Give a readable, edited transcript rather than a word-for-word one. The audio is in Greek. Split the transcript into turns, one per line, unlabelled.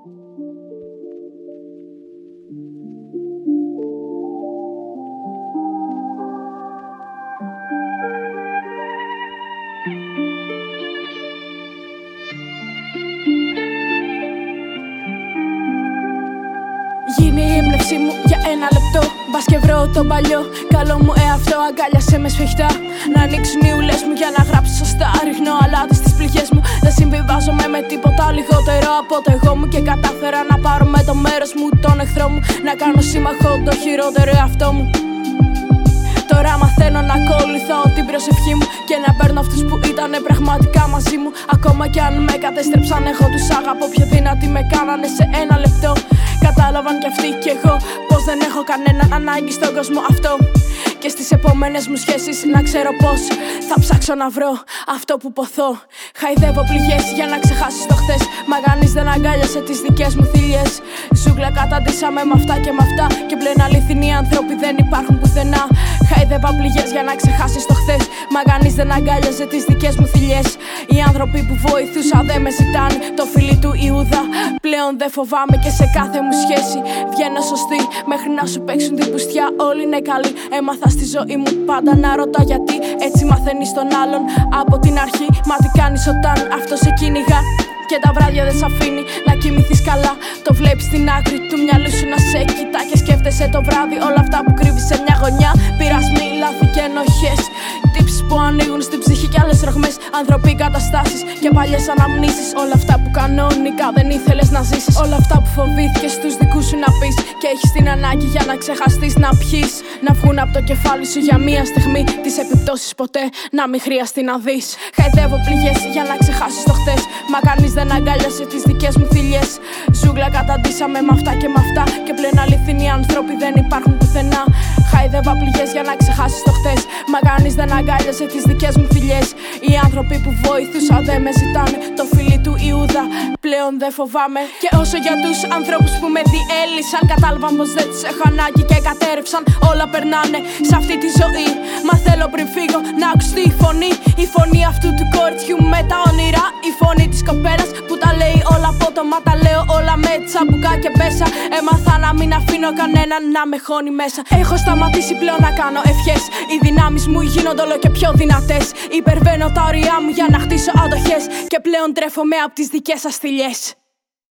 Γίνει η έμπνευσή μου για ένα λεπτό. Μπας και βρω τον παλιό καλό μου εαυτό. Αγκάλιασε με σφιχτά. Να ανοίξουν οι ουλές μου για να γράψω σωστά. Ρίχνω αλάτι στις πληγές μου. Δεν συμβιβάζομαι με τίποτα λιγότερο από το εγώ μου. Και κατάφερα να πάρω με το μέρος μου τον εχθρό μου. Να κάνω σύμμαχο το χειρότερο εαυτό μου. Τώρα μαθαίνω να ακολουθώ την προσευχή μου και να παίρνω αυτούς που ήτανε πραγματικά μαζί μου. Ακόμα κι αν με κατέστρεψαν, εγώ τους αγαπώ. Πιο δυνατοί με κάνανε σε ένα λεπτό. Κατάλαβαν κι αυτοί κι εγώ πως δεν έχω κανέναν ανάγκη στον κόσμο αυτό. Και στις επόμενες μου σχέσεις να ξέρω πως θα ψάξω να βρω αυτό που ποθώ. Χαϊδεύω πληγές για να ξεχάσεις το χθες. Μα κανείς δεν αγκάλιασε τις δικές μου θηλιές. Ζούγκλα καταντήσαμε με αυτά και με αυτά. Και πλέον αληθινοί άνθρωποι δεν υπάρχουν πουθενά. Χαϊδεύω πληγές για να ξεχάσεις το χθες. Μα κανείς δεν αγκάλιαζε τις δικές μου θηλιές. Οι άνθρωποι που βοηθούσα δεν με ζητάνε. Το φιλί του Ιούδα πλέον δεν φοβάμαι. Και σε κάθε μου σχέση βγαίνω σωστή. Μέχρι να σου παίξουν την πουστιά όλοι είναι καλοί. Έμαθα στη ζωή μου πάντα να ρωτά γιατί. Έτσι μαθαίνεις τον άλλον από την αρχή. Μα τι κάνεις όταν αυτό σε κυνηγά και τα βράδια δεν σ' αφήνει να κοιμηθείς καλά. Το βλέπεις στην άκρη του μυαλού σου να σε κοιτά. Και σκέφτεσαι το βράδυ όλα αυτά που κρύβεις σε μια γωνιά. Πειρασμοί, λάθη και ενοχές. Τύψεις που ανοίγουν στην ψυχή κι άλλες ρογμές. Άνθρωποι, καταστάσεις και παλιές αναμνήσεις. Όλα αυτά που κανονικά δεν ήθελες να ζήσεις. Όλα αυτά που φοβήθηκες στους δικούς σου να πεις. Και έχεις την ανάγκη για να ξεχαστείς να πιείς. Να βγουν από το κεφάλι σου για μία στιγμή. Τις επιπτώσεις ποτέ να μην χρειαστεί να δεις. Χαϊδεύω πληγές για να ξεχάσεις το χτες. Μα κανείς δεν αγκάλιασε τις δικές μου θηλιές. Ζούγκλα καταντήσαμε με αυτά και με αυτά. Και πλέον αληθινοί άνθρωποι δεν υπάρχουν πουθενά. Χαϊδεύω πληγές για να ξεχάσεις το χτες. Μα κανείς δεν αγκάλιασε τις δικές μου θηλιές. Οι άνθρωποι που βοηθούσα δεν με ζητάνε. Το φιλί του Ιούδα πλέον δεν φοβάμαι. Και όσο για τους ανθρώπους που με διέλυσαν, κατάλαβαν πως δεν τους έχω ανάγκη και κατέρευσαν. Όλα περνάνε σε αυτή τη ζωή. Μα θέλω πριν φύγω να ακουστεί η φωνή. Η φωνή αυτού του κοριτσιού με τα όνειρα. Η φωνή της κοπέλας που τα λέει όλα απότομα. Τα λέω όλα με τσαμπουκά και πέσα. Έμαθα να μην αφήνω κανέναν να με χώνει μέσα. Έχω σταματήσει πλέον να κάνω ευχές. Οι δυνάμεις μου γίνονται όλο και πιο δυνατές. Υπερβαίνω τα όρια μου για να χτίσω αντοχές. Και πλέον τρέφομαι από τις δικές σας θηλιές.